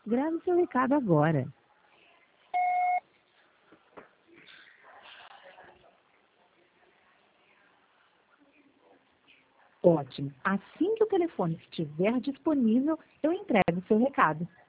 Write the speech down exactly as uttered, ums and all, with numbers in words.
Grave seu recado agora. Ótimo. Assim que o telefone estiver disponível, eu entrego o seu recado.